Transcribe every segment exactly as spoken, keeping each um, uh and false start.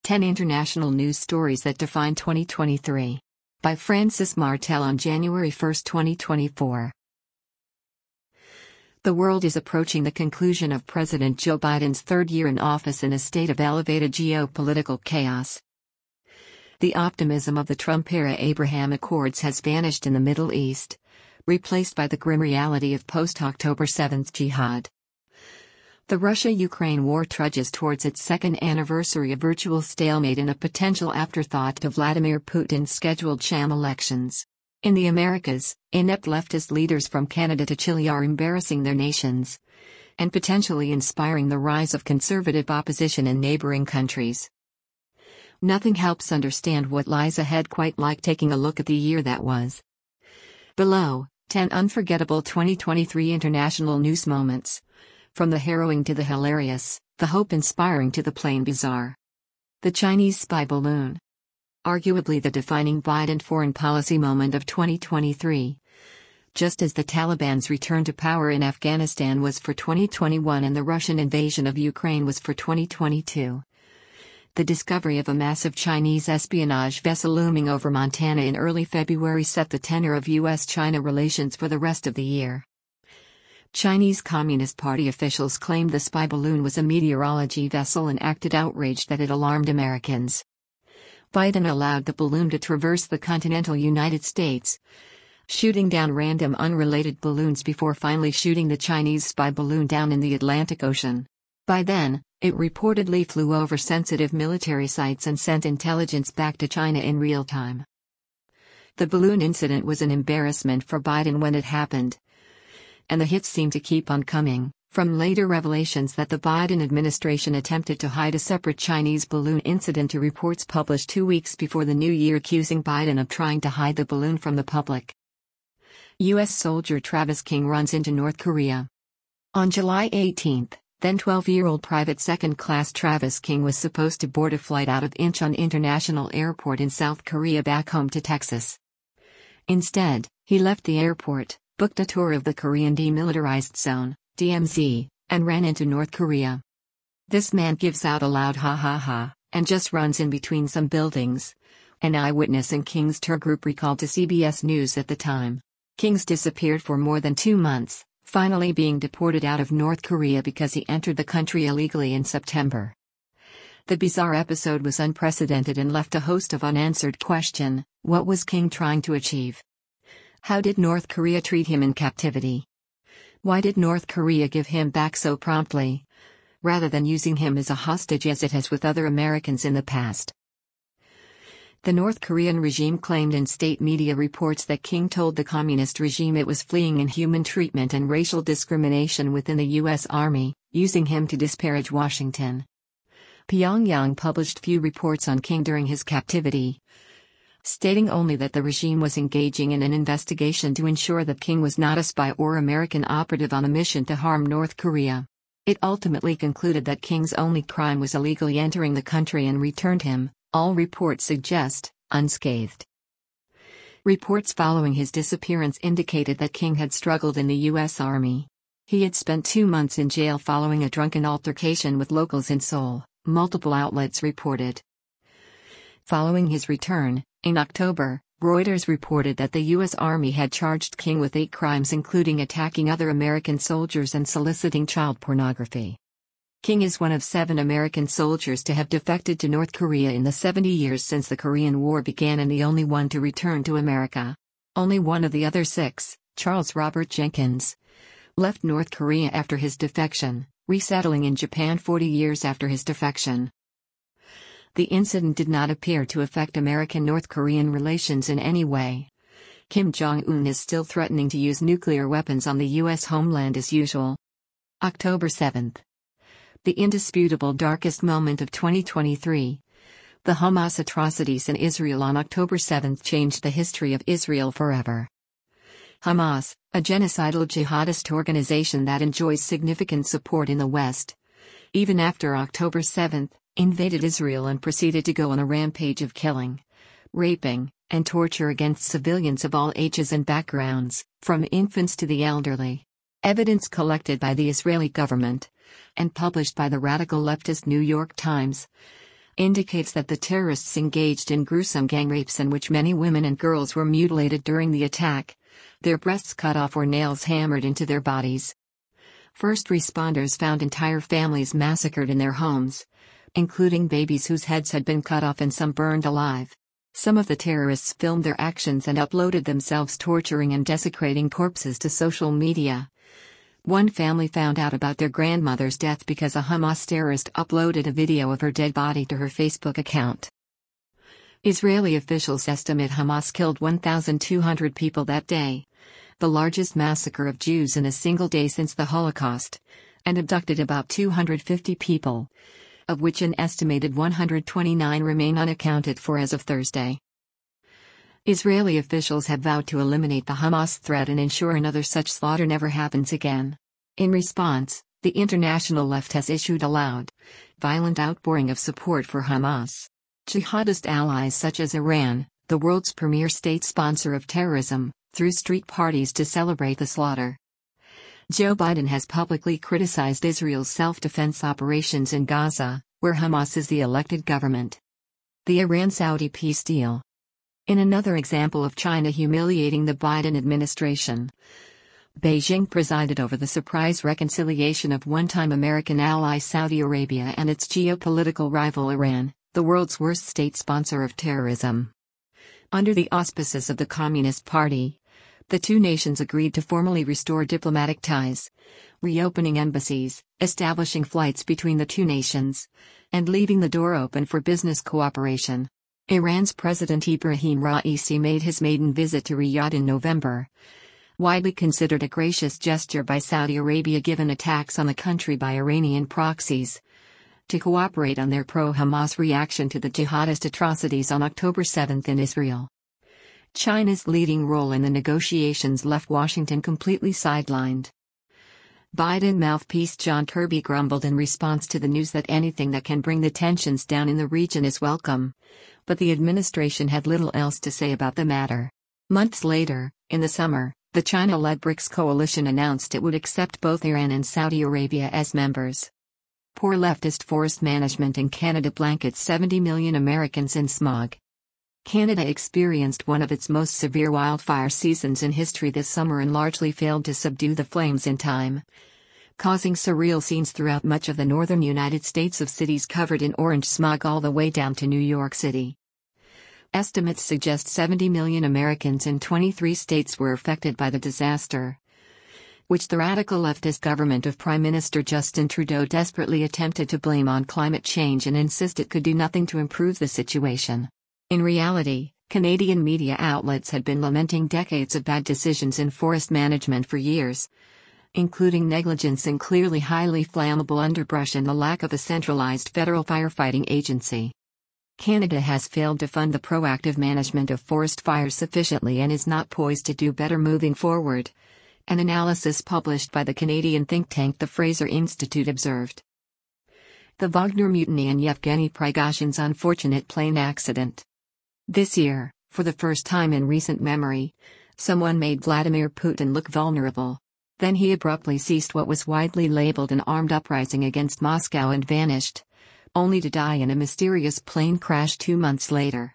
ten International News Stories That Define twenty twenty-three. By Francis Martel on January first, twenty twenty-four. The world is approaching the conclusion of President Joe Biden's third year in office in a state of elevated geopolitical chaos. The optimism of the Trump-era Abraham Accords has vanished in the Middle East, replaced by the grim reality of post-October seventh jihad. The Russia-Ukraine war trudges towards its second anniversary of virtual stalemate and a potential afterthought to Vladimir Putin's scheduled sham elections. In the Americas, inept leftist leaders from Canada to Chile are embarrassing their nations and potentially inspiring the rise of conservative opposition in neighboring countries. Nothing helps understand what lies ahead quite like taking a look at the year that was. Below, ten unforgettable twenty twenty-three international news moments. From the harrowing to the hilarious, the hope-inspiring to the plain bizarre. The Chinese spy balloon. Arguably the defining Biden foreign policy moment of twenty twenty-three. Just as the Taliban's return to power in Afghanistan was for twenty twenty-one and the Russian invasion of Ukraine was for twenty twenty-two. The discovery of a massive Chinese espionage vessel looming over Montana in early February set the tenor of U S China relations for the rest of the year. Chinese Communist Party officials claimed the spy balloon was a meteorology vessel and acted outraged that it alarmed Americans. Biden allowed the balloon to traverse the continental United States, shooting down random unrelated balloons before finally shooting the Chinese spy balloon down in the Atlantic Ocean. By then, it reportedly flew over sensitive military sites and sent intelligence back to China in real time. The balloon incident was an embarrassment for Biden when it happened. And the hits seem to keep on coming, from later revelations that the Biden administration attempted to hide a separate Chinese balloon incident to reports published two weeks before the new year accusing Biden of trying to hide the balloon from the public. U S soldier Travis King runs into North Korea. On July eighteenth, then twelve-year-old private second-class Travis King was supposed to board a flight out of Incheon International Airport in South Korea back home to Texas. Instead, he left the airport, booked a tour of the Korean Demilitarized Zone, D M Z, and ran into North Korea. This man gives out a loud ha ha ha, and just runs in between some buildings. An eyewitness in King's tour group recalled to C B S News at the time. King's disappeared for more than two months, finally being deported out of North Korea because he entered the country illegally in September. The bizarre episode was unprecedented and left a host of unanswered questions. What was King trying to achieve? How did North Korea treat him in captivity? Why did North Korea give him back so promptly, rather than using him as a hostage as it has with other Americans in the past? The North Korean regime claimed in state media reports that King told the communist regime it was fleeing inhuman treatment and racial discrimination within the U S Army, using him to disparage Washington. Pyongyang published few reports on King during his captivity, stating only that the regime was engaging in an investigation to ensure that King was not a spy or American operative on a mission to harm North Korea. It ultimately concluded that King's only crime was illegally entering the country and returned him, all reports suggest, unscathed. Reports following his disappearance indicated that King had struggled in the U S Army. He had spent two months in jail following a drunken altercation with locals in Seoul, multiple outlets reported. Following his return, in October, Reuters reported that the U S Army had charged King with eight crimes including attacking other American soldiers and soliciting child pornography. King is one of seven American soldiers to have defected to North Korea in the seventy years since the Korean War began and the only one to return to America. Only one of the other six, Charles Robert Jenkins, left North Korea after his defection, resettling in Japan forty years after his defection. The incident did not appear to affect American-North Korean relations in any way. Kim Jong-un is still threatening to use nuclear weapons on the U S homeland as usual. October seventh. The indisputable darkest moment of twenty twenty-three. The Hamas atrocities in Israel on October seventh changed the history of Israel forever. Hamas, a genocidal jihadist organization that enjoys significant support in the West, even after October seventh, invaded Israel and proceeded to go on a rampage of killing, raping, and torture against civilians of all ages and backgrounds, from infants to the elderly. Evidence collected by the Israeli government, and published by the radical leftist New York Times, indicates that the terrorists engaged in gruesome gang rapes in which many women and girls were mutilated during the attack, their breasts cut off or nails hammered into their bodies. First responders found entire families massacred in their homes, including babies whose heads had been cut off and some burned alive. Some of the terrorists filmed their actions and uploaded themselves torturing and desecrating corpses to social media. One family found out about their grandmother's death because a Hamas terrorist uploaded a video of her dead body to her Facebook account. Israeli officials estimate Hamas killed one thousand two hundred people that day, the largest massacre of Jews in a single day since the Holocaust, and abducted about two hundred fifty people, of which an estimated one hundred twenty-nine remain unaccounted for as of Thursday. Israeli officials have vowed to eliminate the Hamas threat and ensure another such slaughter never happens again. In response, the international left has issued a loud, violent outpouring of support for Hamas. Jihadist allies such as Iran, the world's premier state sponsor of terrorism, threw street parties to celebrate the slaughter. Joe Biden has publicly criticized Israel's self-defense operations in Gaza, where Hamas is the elected government. The Iran-Saudi peace deal. In another example of China humiliating the Biden administration, Beijing presided over the surprise reconciliation of one-time American ally Saudi Arabia and its geopolitical rival Iran, the world's worst state sponsor of terrorism. Under the auspices of the Communist Party, the two nations agreed to formally restore diplomatic ties, reopening embassies, establishing flights between the two nations, and leaving the door open for business cooperation. Iran's President Ibrahim Raisi made his maiden visit to Riyadh in November, widely considered a gracious gesture by Saudi Arabia given attacks on the country by Iranian proxies, to cooperate on their pro-Hamas reaction to the jihadist atrocities on October seventh in Israel. China's leading role in the negotiations left Washington completely sidelined. Biden mouthpiece John Kirby grumbled in response to the news that anything that can bring the tensions down in the region is welcome, but the administration had little else to say about the matter. Months later, in the summer, the China-led BRICS coalition announced it would accept both Iran and Saudi Arabia as members. Poor leftist forest management in Canada blankets seventy million Americans in smog. Canada experienced one of its most severe wildfire seasons in history this summer and largely failed to subdue the flames in time, causing surreal scenes throughout much of the northern United States of cities covered in orange smog all the way down to New York City. Estimates suggest seventy million Americans in twenty-three states were affected by the disaster, which the radical leftist government of Prime Minister Justin Trudeau desperately attempted to blame on climate change and insist it could do nothing to improve the situation. In reality, Canadian media outlets had been lamenting decades of bad decisions in forest management for years, including negligence in clearly highly flammable underbrush and the lack of a centralized federal firefighting agency. Canada has failed to fund the proactive management of forest fires sufficiently and is not poised to do better moving forward, an analysis published by the Canadian think tank the Fraser Institute observed. The Wagner mutiny and Yevgeny Prigozhin's unfortunate plane accident. This year, for the first time in recent memory, someone made Vladimir Putin look vulnerable. Then he abruptly ceased what was widely labeled an armed uprising against Moscow and vanished, only to die in a mysterious plane crash two months later.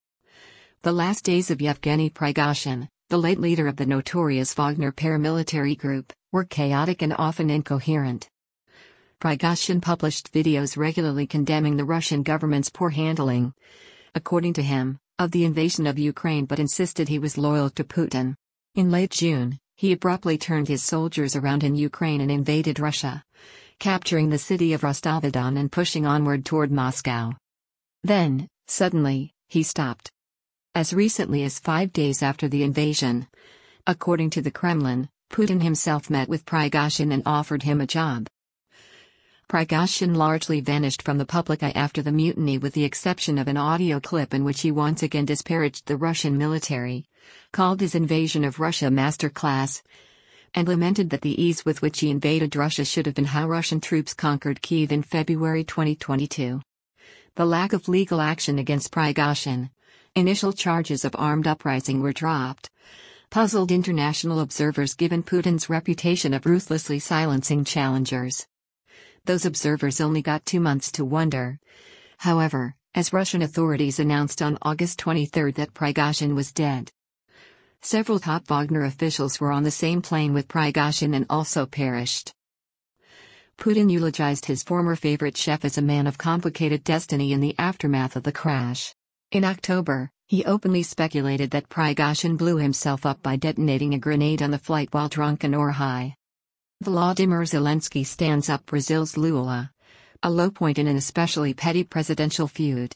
The last days of Yevgeny Prigozhin, the late leader of the notorious Wagner paramilitary group, were chaotic and often incoherent. Prigozhin published videos regularly condemning the Russian government's poor handling, according to him, of the invasion of Ukraine, but insisted he was loyal to Putin. In late June, he abruptly turned his soldiers around in Ukraine and invaded Russia, capturing the city of Rostov-on-Don and pushing onward toward Moscow. Then, suddenly, he stopped. As recently as five days after the invasion, according to the Kremlin, Putin himself met with Prigozhin and offered him a job. Prigozhin largely vanished from the public eye after the mutiny, with the exception of an audio clip in which he once again disparaged the Russian military, called his invasion of Russia masterclass, and lamented that the ease with which he invaded Russia should have been how Russian troops conquered Kyiv in February twenty twenty-two. The lack of legal action against Prigozhin, initial charges of armed uprising were dropped, puzzled international observers given Putin's reputation of ruthlessly silencing challengers. Those observers only got two months to wonder However, as Russian authorities announced on August twenty-third that Prigozhin was dead. Several top Wagner officials were on the same plane with Prigozhin and also perished. Putin eulogized his former favorite chef as a man of complicated destiny in the aftermath of the crash. In October, he openly speculated that Prigozhin blew himself up by detonating a grenade on the flight while drunken or high. Volodymyr Zelensky stands up Brazil's Lula, a low point in an especially petty presidential feud.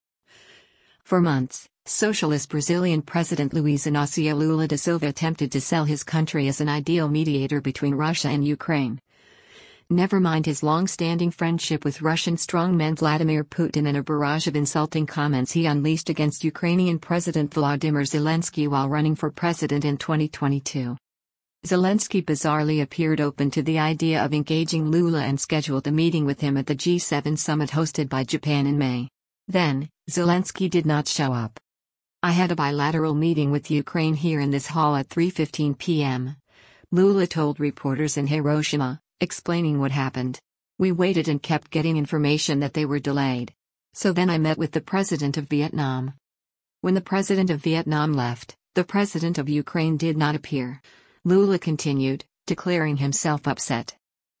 For months, socialist Brazilian President Luiz Inácio Lula da Silva attempted to sell his country as an ideal mediator between Russia and Ukraine. Never mind his long-standing friendship with Russian strongman Vladimir Putin and a barrage of insulting comments he unleashed against Ukrainian President Volodymyr Zelensky while running for president in twenty twenty-two. Zelensky bizarrely appeared open to the idea of engaging Lula and scheduled a meeting with him at the G seven summit hosted by Japan in May. Then, Zelensky did not show up. "I had a bilateral meeting with Ukraine here in this hall at three fifteen p m, Lula told reporters in Hiroshima, explaining what happened. "We waited and kept getting information that they were delayed. So then I met with the president of Vietnam. When the president of Vietnam left, the president of Ukraine did not appear," Lula continued, declaring himself upset.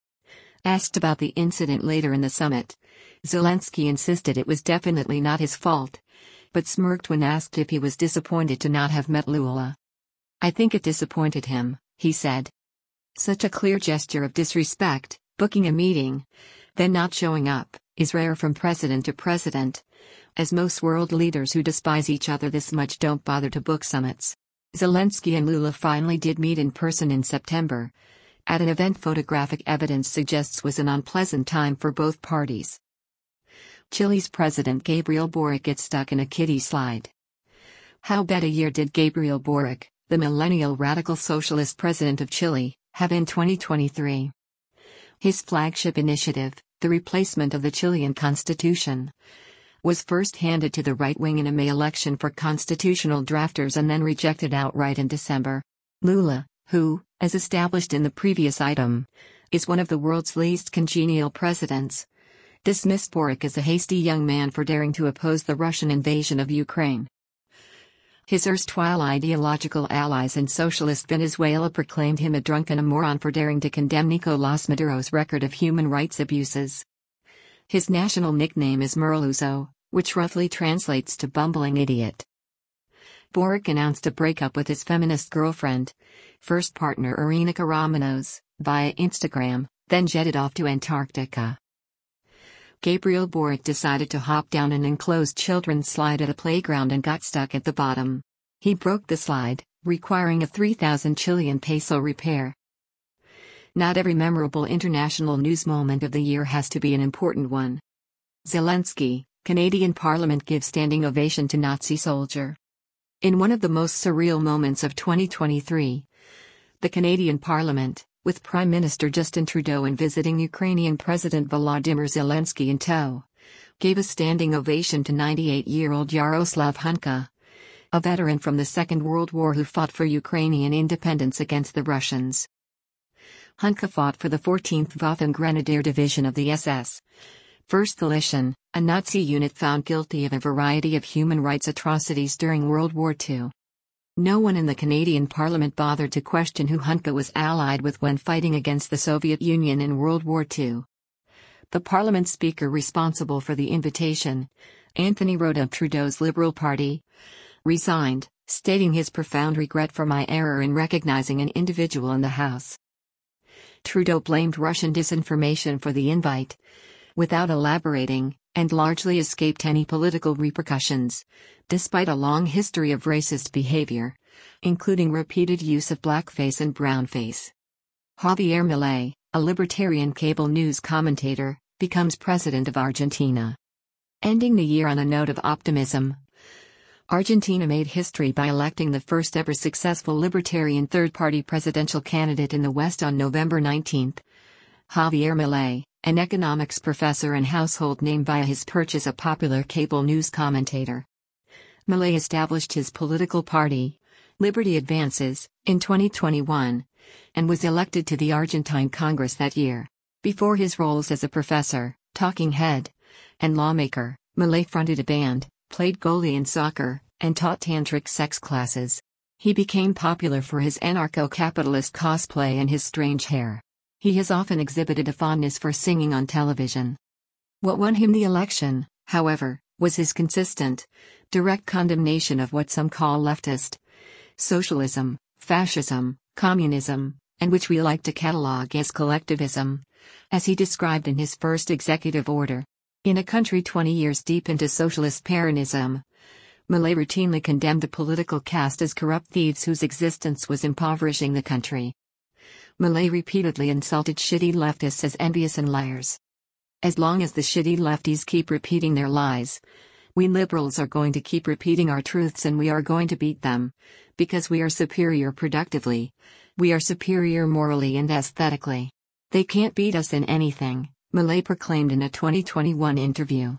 Asked about the incident later in the summit, Zelensky insisted it was definitely not his fault, but smirked when asked if he was disappointed to not have met Lula. "I think it disappointed him," he said. Such a clear gesture of disrespect, booking a meeting, then not showing up, is rare from president to president, as most world leaders who despise each other this much don't bother to book summits. Zelensky and Lula finally did meet in person in September, at an event photographic evidence suggests was an unpleasant time for both parties. Chile's President Gabriel Boric gets stuck in a kiddie slide. How bad a year did Gabriel Boric, the millennial radical socialist president of Chile, have in twenty twenty-three? His flagship initiative, the replacement of the Chilean constitution, was first handed to the right wing in a May election for constitutional drafters and then rejected outright in December. Lula, who, as established in the previous item, is one of the world's least congenial presidents, dismissed Boric as a hasty young man for daring to oppose the Russian invasion of Ukraine. His erstwhile ideological allies in socialist Venezuela proclaimed him a drunk and a moron for daring to condemn Nicolás Maduro's record of human rights abuses. His national nickname is Merluzo, which roughly translates to bumbling idiot. Boric announced a breakup with his feminist girlfriend, first partner Irina Karamanos, via Instagram, then jetted off to Antarctica. Gabriel Boric decided to hop down an enclosed children's slide at a playground and got stuck at the bottom. He broke the slide, requiring a three thousand Chilean peso repair. Not every memorable international news moment of the year has to be an important one. Zelensky, Canadian Parliament gives standing ovation to Nazi soldier. In one of the most surreal moments of twenty twenty-three, the Canadian Parliament, with Prime Minister Justin Trudeau and visiting Ukrainian President Volodymyr Zelensky in tow, gave a standing ovation to ninety-eight-year-old Yaroslav Hunka, a veteran from the Second World War who fought for Ukrainian independence against the Russians. Hunka fought for the fourteenth Waffen Grenadier Division of the S S, First Galician, a Nazi unit found guilty of a variety of human rights atrocities during World War Two. No one in the Canadian Parliament bothered to question who Hunka was allied with when fighting against the Soviet Union in World War Two. The Parliament Speaker responsible for the invitation, Anthony Rota of Trudeau's Liberal Party, resigned, stating his profound regret for my error in recognizing an individual in the House. Trudeau blamed Russian disinformation for the invite, without elaborating, and largely escaped any political repercussions, despite a long history of racist behavior, including repeated use of blackface and brownface. Javier Milei, a libertarian cable news commentator, becomes president of Argentina. Ending the year on a note of optimism, Argentina made history by electing the first ever successful libertarian third-party presidential candidate in the West on November nineteenth. Javier Milei, an economics professor and household name via his perch as a popular cable news commentator. Milei established his political party, Liberty Advances, in twenty twenty-one, and was elected to the Argentine Congress that year. Before his roles as a professor, talking head, and lawmaker, Milei fronted a band, played goalie in soccer, and taught tantric sex classes. He became popular for his anarcho-capitalist cosplay and his strange hair. He has often exhibited a fondness for singing on television. What won him the election, however, was his consistent, direct condemnation of what some call leftist socialism, fascism, communism, and which we like to catalog as collectivism, as he described in his first executive order. In a country twenty years deep into socialist Peronism, Milei routinely condemned the political caste as corrupt thieves whose existence was impoverishing the country. Milei repeatedly insulted shitty leftists as envious and liars. As long as the shitty lefties keep repeating their lies, we liberals are going to keep repeating our truths, and we are going to beat them, because we are superior productively, we are superior morally and aesthetically. They can't beat us in anything, Milei proclaimed in a twenty twenty-one interview.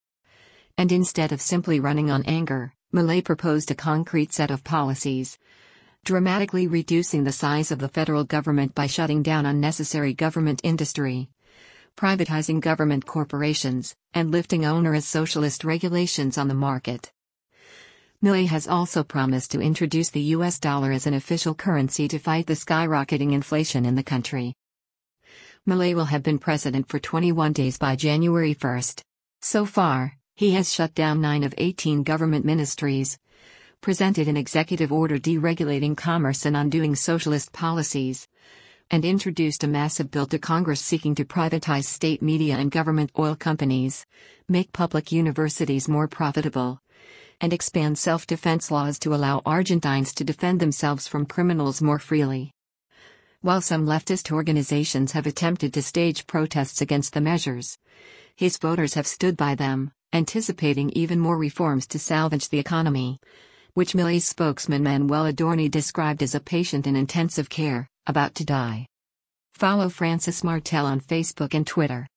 And instead of simply running on anger, Milei proposed a concrete set of policies, dramatically reducing the size of the federal government by shutting down unnecessary government industry, privatizing government corporations, and lifting onerous socialist regulations on the market. Milei has also promised to introduce the U S dollar as an official currency to fight the skyrocketing inflation in the country. Milei will have been president for twenty-one days by January first. So far, he has shut down nine of eighteen government ministries, presented an executive order deregulating commerce and undoing socialist policies, and introduced a massive bill to Congress seeking to privatize state media and government oil companies, make public universities more profitable, and expand self-defense laws to allow Argentines to defend themselves from criminals more freely. While some leftist organizations have attempted to stage protests against the measures, his voters have stood by them, anticipating even more reforms to salvage the economy, which Milei's spokesman Manuel Adorni described as a patient in intensive care, about to die. Follow Francis Martel on Facebook and Twitter.